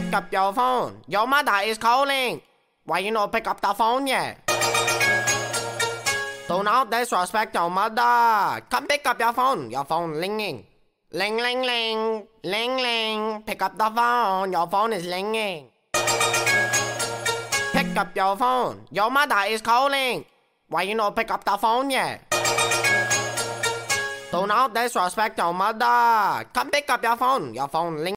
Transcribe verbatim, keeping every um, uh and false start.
Pick up your phone. Your mother is calling. Why you not pick up the phone yet? Do not disrespect your mother. Come pick up your phone. Your phone ringing. Ling ling ling. Ling ling. Pick up the phone. Your phone is ringing. Pick up your phone. Your mother is calling. Why you not pick up the phone yet? Do not disrespect your mother. Come pick up your phone. Your phone ringing.